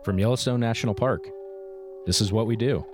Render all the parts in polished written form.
from Yellowstone National Park. This is what we do.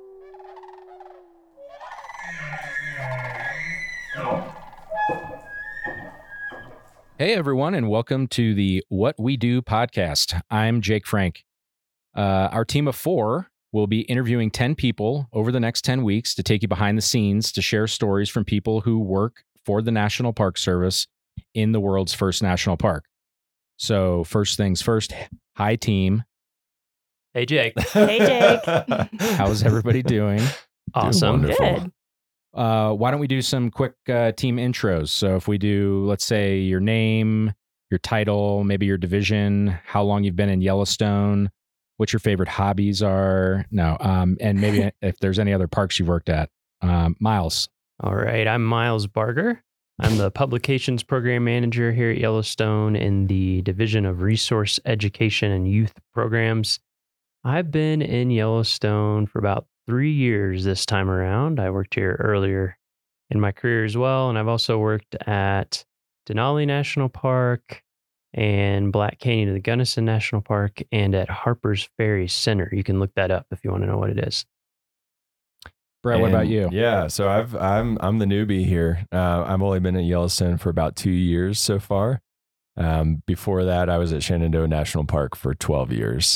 Hey, everyone, and welcome to the What We Do podcast. I'm Jake Frank. Our team of 4 will be interviewing 10 people over the next 10 weeks to take you behind the scenes to share stories from people who work for the National Park Service in the world's first national park. So first things first, hi team. Hey, Jake. Hey, Jake. How's everybody doing? Awesome. Good. Why don't we do some quick team intros? So if we do, let's say your name, your title, maybe your division, how long you've been in Yellowstone, what your favorite hobbies are. And maybe if there's any other parks you've worked at. Miles. All right. I'm Miles Barger. I'm the Publications Program Manager here at Yellowstone in the Division of Resource Education and Youth Programs. I've been in Yellowstone for about 3 years this time around. I worked here earlier in my career as well, and I've also worked at Denali National Park and Black Canyon of the Gunnison National Park and at Harper's Ferry Center. You can look that up if you want to know what it is. Brett, what about you? Yeah, so I'm the newbie here. I've only been at Yellowstone for about 2 years so far. Before that, I was at Shenandoah National Park for 12 years.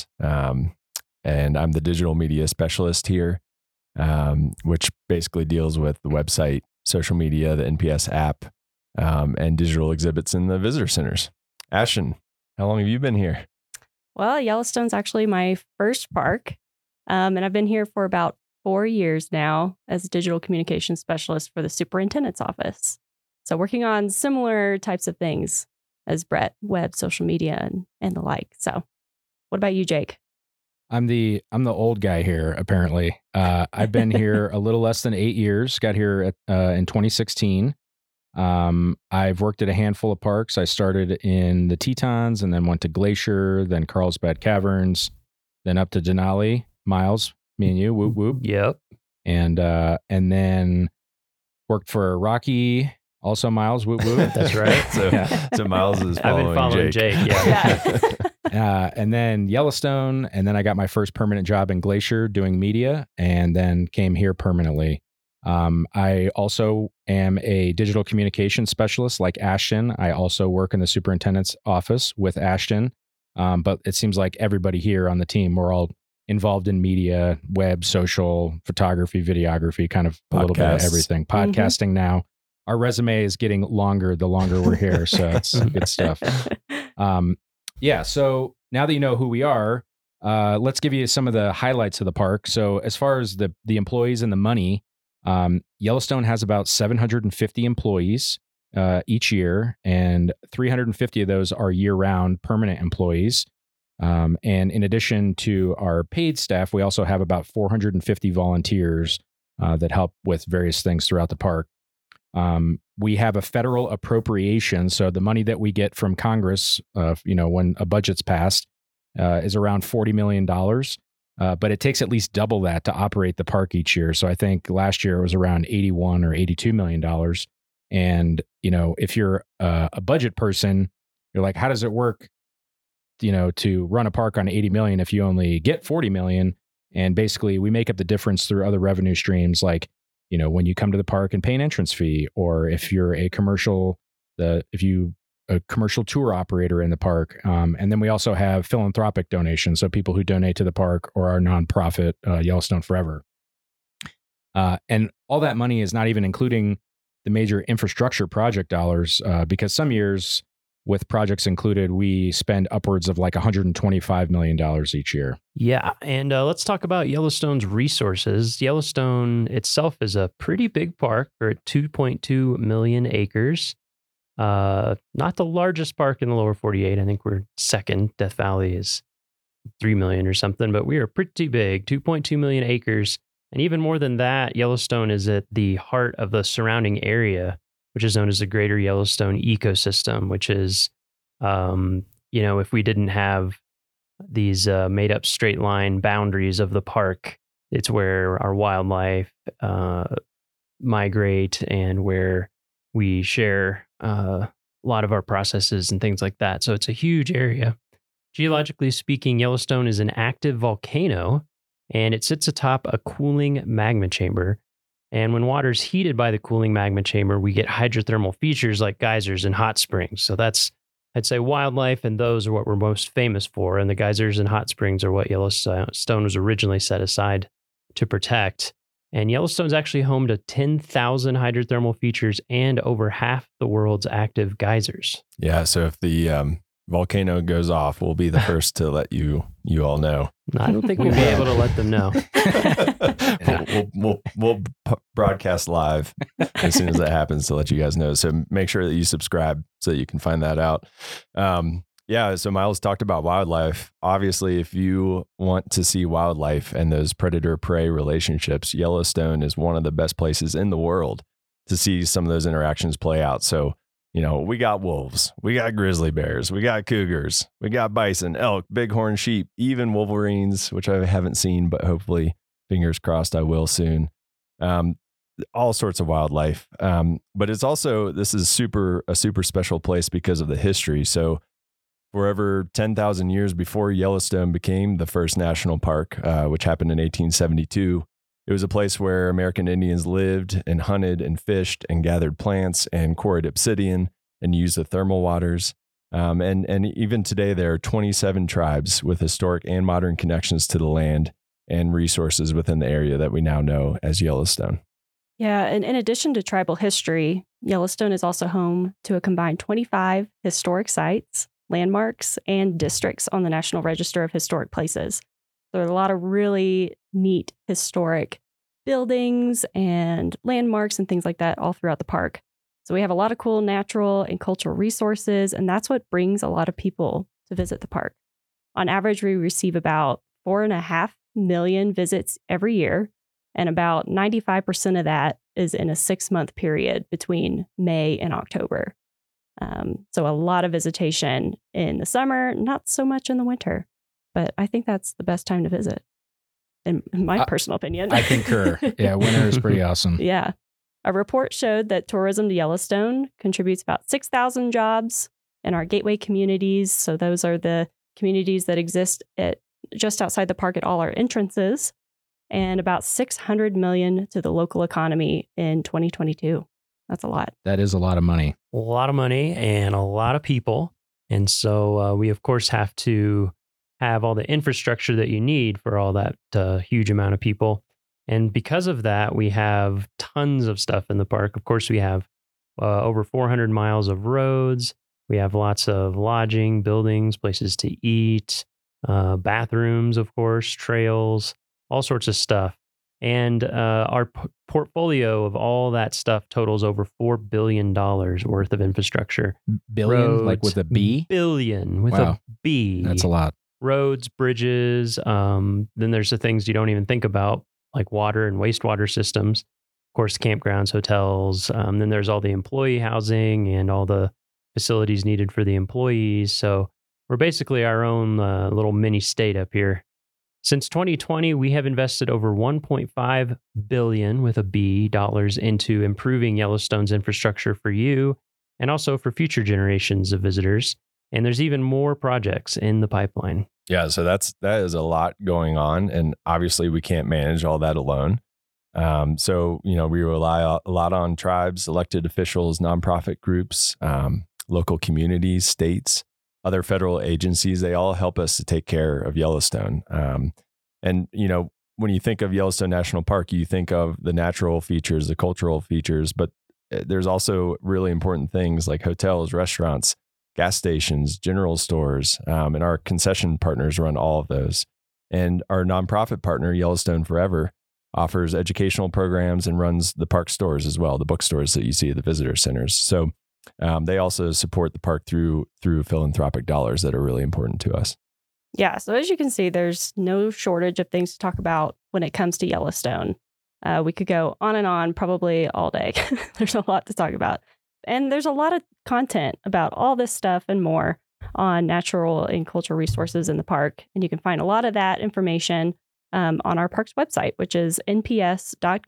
And I'm the digital media specialist here, which basically deals with the website, social media, the NPS app, and digital exhibits in the visitor centers. Ashton, how long have you been here? Well, Yellowstone's actually my first park, and I've been here for about 4 years now as a digital communications specialist for the superintendent's office. So working on similar types of things as Brett, web, social media, and the like. So what about you, Jake? I'm the old guy here, apparently. I've been here a little less than 8 years, got here in 2016. I've worked at a handful of parks. I started in the Tetons and then went to Glacier, then Carlsbad Caverns, then up to Denali. Miles, me and you, whoop, whoop. Yep. And then worked for Rocky, also Miles, whoop, whoop. That's right. So Miles is following, I've been following Jake. Yeah. And then Yellowstone, and then I got my first permanent job in Glacier doing media, and then came here permanently. I also am a digital communication specialist like Ashton. I also work in the superintendent's office with Ashton, but it seems like everybody here on the team, we're all involved in media, web, social, photography, videography, kind of a little bit of everything. Podcasting now. Our resume is getting longer the longer we're here, so it's good stuff. Yeah, so now that you know who we are, let's give you some of the highlights of the park. So as far as the employees and the money, Yellowstone has about 750 employees each year, and 350 of those are year-round permanent employees. And in addition to our paid staff, we also have about 450 volunteers that help with various things throughout the park. We have a federal appropriation, so the money that we get from Congress, when a budget's passed, is around $40 million. But it takes at least double that to operate the park each year. So I think last year it was around $81 or $82 million. And, if you're a budget person, you're like, how does it work, to run a park on 80 million if you only get 40 million? And basically we make up the difference through other revenue streams, like, when you come to the park and pay an entrance fee, or if you're a commercial tour operator in the park. And then we also have philanthropic donations. So people who donate to the park or our nonprofit, Yellowstone Forever. And all that money is not even including the major infrastructure project dollars, because some years with projects included, we spend upwards of like $125 million each year. Yeah. And let's talk about Yellowstone's resources. Yellowstone itself is a pretty big park. We're at 2.2 million acres. Not the largest park in the lower 48. I think we're second. Death Valley is 3 million or something, but we are pretty big, 2.2 million acres. And even more than that, Yellowstone is at the heart of the surrounding area, which is known as the Greater Yellowstone Ecosystem, which is, if we didn't have these made up straight line boundaries of the park, it's where our wildlife migrate and where we share a lot of our processes and things like that. So it's a huge area, Geologically speaking, Yellowstone is an active volcano, and it sits atop a cooling magma chamber. And when water is heated by the cooling magma chamber, we get hydrothermal features like geysers and hot springs. So that's, I'd say, wildlife, and those are what we're most famous for. And the geysers and hot springs are what Yellowstone was originally set aside to protect. And Yellowstone's actually home to 10,000 hydrothermal features and over half the world's active geysers. Yeah. So if the volcano goes off, we'll be the first to let you all know. I don't think we'll be able to let them know. We'll broadcast live as soon as that happens to let you guys know. So make sure that you subscribe so that you can find that out. Yeah. So Miles talked about wildlife. Obviously, if you want to see wildlife and those predator-prey relationships, Yellowstone is one of the best places in the world to see some of those interactions play out. So, you know, we got wolves, we got grizzly bears, we got cougars, we got bison, elk, bighorn sheep, even wolverines, which I haven't seen, but hopefully, fingers crossed, I will soon. All sorts of wildlife. But it's also, this is a super special place because of the history. So for over 10,000 years before Yellowstone became the first national park, which happened in 1872, it was a place where American Indians lived and hunted and fished and gathered plants and quarried obsidian and used the thermal waters. And even today, there are 27 tribes with historic and modern connections to the land and resources within the area that we now know as Yellowstone. Yeah, and in addition to tribal history, Yellowstone is also home to a combined 25 historic sites, landmarks, and districts on the National Register of Historic Places. There are a lot of really neat historic buildings and landmarks and things like that all throughout the park. So we have a lot of cool natural and cultural resources, and that's what brings a lot of people to visit the park. On average, we receive about 4.5 million visits every year, and about 95% of that is in a 6-month period between May and October. So a lot of visitation in the summer, not so much in the winter, but I think that's the best time to visit, in my personal opinion. I concur. Yeah, winter is pretty awesome. Yeah. A report showed that tourism to Yellowstone contributes about 6,000 jobs in our gateway communities. So those are the communities that exist at just outside the park at all our entrances, and about $600 million to the local economy in 2022. That's a lot. That is a lot of money. A lot of money and a lot of people. And so we, of course, have to have all the infrastructure that you need for all that huge amount of people. And because of that, we have tons of stuff in the park. Of course, we have over 400 miles of roads. We have lots of lodging, buildings, places to eat, bathrooms, of course, trails, all sorts of stuff. And our portfolio of all that stuff totals over $4 billion worth of infrastructure. Billion, Roads, like with a B? Billion with Wow. a B. That's a lot. Roads, bridges. Then there's the things you don't even think about, like water and wastewater systems. Of course, campgrounds, hotels. Then there's all the employee housing and all the facilities needed for the employees. So we're basically our own little mini state up here. Since 2020, we have invested over $1.5 billion with a B dollars into improving Yellowstone's infrastructure for you and also for future generations of visitors. And there's even more projects in the pipeline. Yeah, so that is a lot going on, and obviously we can't manage all that alone. So we rely a lot on tribes, elected officials, nonprofit groups, local communities, states, other federal agencies. They all help us to take care of Yellowstone. And when you think of Yellowstone National Park, you think of the natural features, the cultural features, but there's also really important things like hotels, restaurants, gas stations, general stores, and our concession partners run all of those. And our nonprofit partner, Yellowstone Forever, offers educational programs and runs the park stores as well, the bookstores that you see at the visitor centers. So they also support the park through philanthropic dollars that are really important to us. Yeah, so as you can see, there's no shortage of things to talk about when it comes to Yellowstone. We could go on and on probably all day. There's a lot to talk about. And there's a lot of content about all this stuff and more on natural and cultural resources in the park. And you can find a lot of that information on our park's website, which is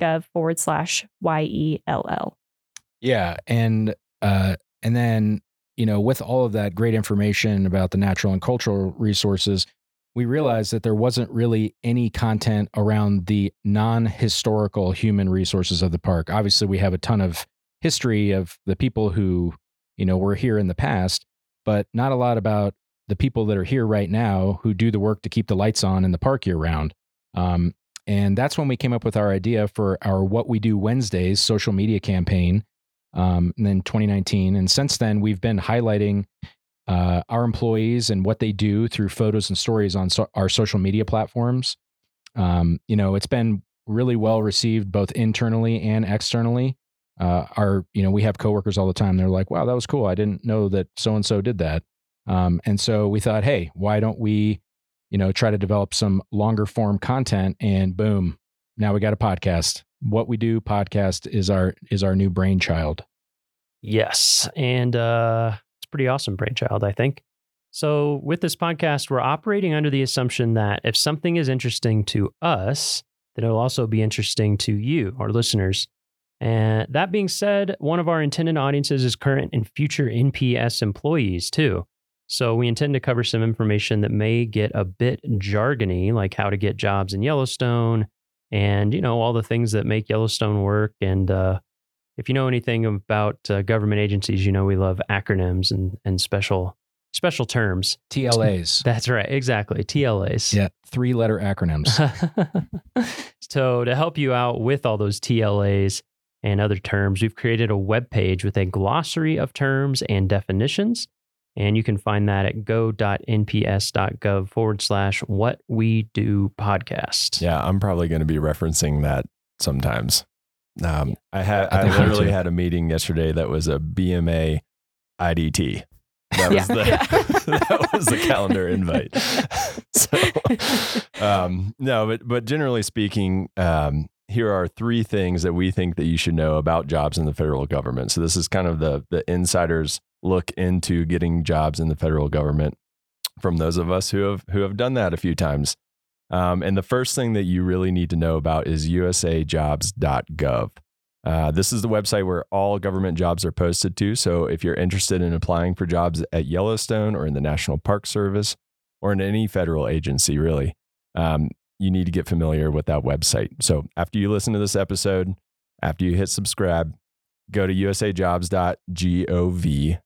nps.gov/YELL. Yeah. And then, with all of that great information about the natural and cultural resources, we realized that there wasn't really any content around the non-historical human resources of the park. Obviously, we have a ton of history of the people who, were here in the past, but not a lot about the people that are here right now who do the work to keep the lights on in the park year round. And that's when we came up with our idea for our What We Do Wednesdays social media campaign in 2019. And since then, we've been highlighting our employees and what they do through photos and stories on our social media platforms. It's been really well received both internally and externally. We have coworkers all the time. They're like, wow, that was cool. I didn't know that so-and-so did that. And so we thought, hey, why don't we, try to develop some longer form content, and boom, now we got a podcast. What We Do podcast is our new brainchild. Yes. And it's a pretty awesome brainchild, I think. So with this podcast, we're operating under the assumption that if something is interesting to us, then it'll also be interesting to you, our listeners. And that being said, one of our intended audiences is current and future NPS employees too. So we intend to cover some information that may get a bit jargony, like how to get jobs in Yellowstone and, all the things that make Yellowstone work. And if you know anything about government agencies, we love acronyms and special terms. TLAs. That's right. Exactly. TLAs. Yeah. 3-letter acronyms. So to help you out with all those TLAs and other terms, we've created a web page with a glossary of terms and definitions. And you can find that at go.nps.gov/what we do podcast. Yeah, I'm probably going to be referencing that sometimes. I literally had a meeting yesterday that was a BMA IDT. That was that was the calendar invite. So, but generally speaking, here are 3 things that we think that you should know about jobs in the federal government. So this is kind of the insider's look into getting jobs in the federal government from those of us who have done that a few times. And the first thing that you really need to know about is usajobs.gov. This is the website where all government jobs are posted to. So if you're interested in applying for jobs at Yellowstone or in the National Park Service or in any federal agency, really, you need to get familiar with that website. So after you listen to this episode, after you hit subscribe, go to usajobs.gov,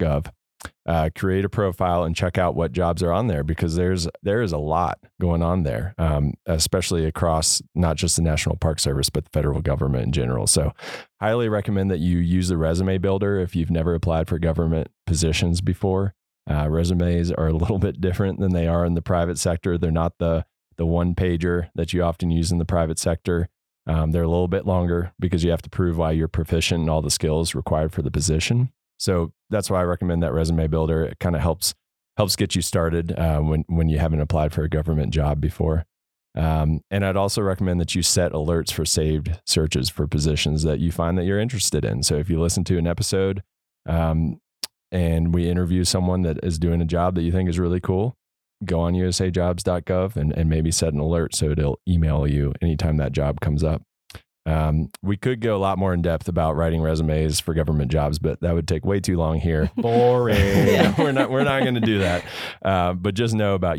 create a profile and check out what jobs are on there, because there is a lot going on there, especially across not just the National Park Service, but the federal government in general. So highly recommend that you use the resume builder if you've never applied for government positions before. Resumes are a little bit different than they are in the private sector. They're not the one pager that you often use in the private sector. They're a little bit longer because you have to prove why you're proficient in all the skills required for the position. So that's why I recommend that resume builder. It kind of helps get you started when you haven't applied for a government job before. And I'd also recommend that you set alerts for saved searches for positions that you find that you're interested in. So if you listen to an episode and we interview someone that is doing a job that you think is really cool, go on usajobs.gov and maybe set an alert so it'll email you anytime that job comes up. We could go a lot more in depth about writing resumes for government jobs, but that would take way too long here. Boring. Yeah, we're not going to do that. But just know about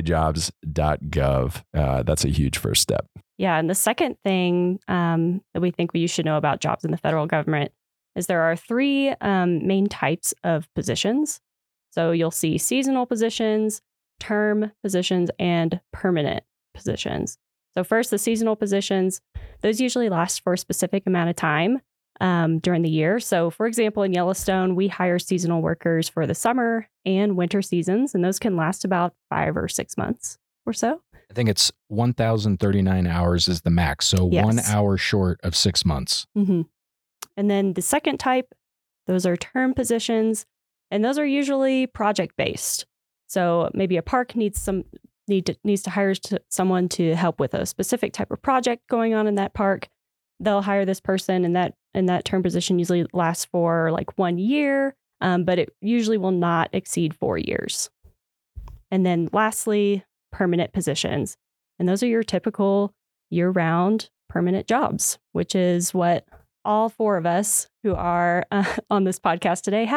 usajobs.gov. That's a huge first step. Yeah. And the second thing that we think you should know about jobs in the federal government is there are 3 main types of positions. So you'll see seasonal positions, term positions, and permanent positions. So first, the seasonal positions, those usually last for a specific amount of time during the year. So for example, in Yellowstone, we hire seasonal workers for the summer and winter seasons, and those can last about 5 or 6 months or so. I think it's 1,039 hours is the max. So Yes. 1 hour short of 6 months. Mm-hmm. And then the second type, those are term positions, and those are usually project-based. So maybe a park needs to hire someone to help with a specific type of project going on in that park. They'll hire this person, and that term position usually lasts for like 1 year, but it usually will not exceed 4 years. And then lastly, permanent positions. And those are your typical year-round permanent jobs, which is what all 4 of us who are on this podcast today have.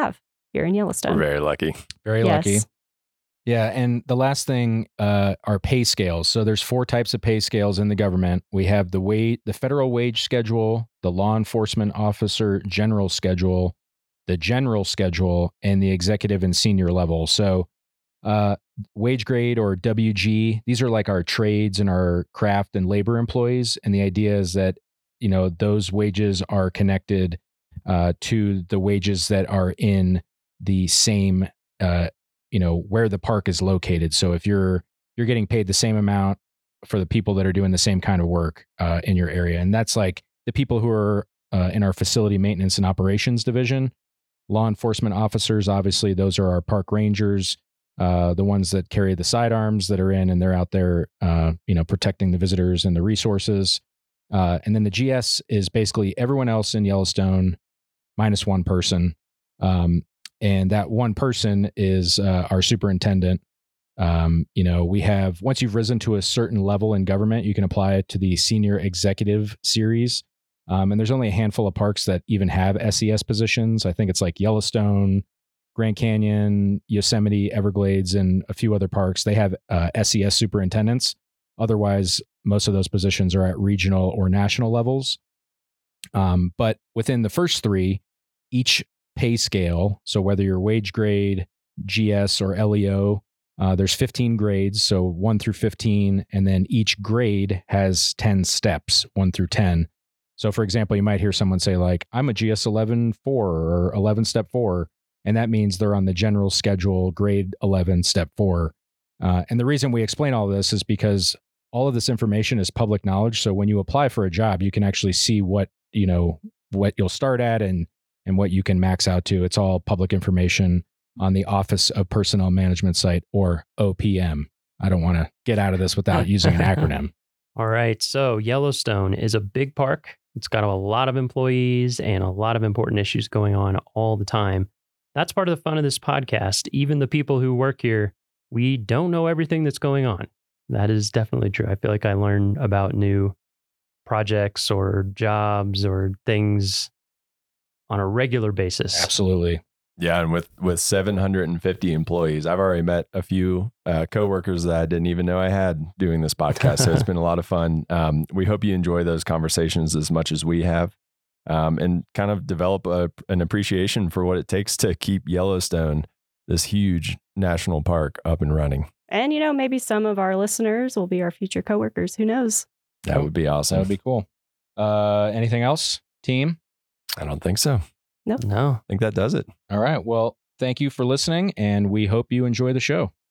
here in Yellowstone. We're very lucky. Very Yes. lucky. Yeah, and the last thing are pay scales. So there's 4 types of pay scales in the government. We have the federal wage schedule, the law enforcement officer general schedule, the general schedule, and the executive and senior level. So wage grade or WG, these are like our trades and our craft and labor employees. And the idea is that, those wages are connected to the wages that are in the same where the park is located. So if you're getting paid the same amount for the people that are doing the same kind of work in your area, and that's like the people who are in our facility maintenance and operations division, law enforcement officers, obviously those are our park rangers, the ones that carry the sidearms that are in and they're out there, protecting the visitors and the resources. And then the GS is basically everyone else in Yellowstone minus one person. And that one person is our superintendent. We have, once you've risen to a certain level in government, you can apply it to the senior executive series. And there's only a handful of parks that even have SES positions. I think it's like Yellowstone, Grand Canyon, Yosemite, Everglades, and a few other parks. They have SES superintendents. Otherwise, most of those positions are at regional or national levels. But within the first 3, each pay scale, so whether you're wage grade, GS, or LEO, there's 15 grades, so 1 through 15, and then each grade has 10 steps, 1 through 10. So for example, you might hear someone say like, I'm a GS 11-4 or 11 step 4, and that means they're on the general schedule, grade 11 step 4. And the reason we explain all this is because all of this information is public knowledge. So when you apply for a job, you can actually see what you'll start at and what you can max out to. It's all public information on the Office of Personnel Management site, or OPM. I don't want to get out of this without using an acronym. All right. So Yellowstone is a big park. It's got a lot of employees and a lot of important issues going on all the time. That's part of the fun of this podcast. Even the people who work here, we don't know everything that's going on. That is definitely true. I feel like I learn about new projects or jobs or things on a regular basis. Absolutely. Yeah, and with 750 employees, I've already met a few coworkers that I didn't even know I had doing this podcast. So it's been a lot of fun. We hope you enjoy those conversations as much as we have, and kind of develop an appreciation for what it takes to keep Yellowstone, this huge national park, up and running. And, maybe some of our listeners will be our future coworkers. Who knows? That would be awesome. That would be cool. Anything else, team? I don't think so. No. I think that does it. All right. Well, thank you for listening, and we hope you enjoy the show.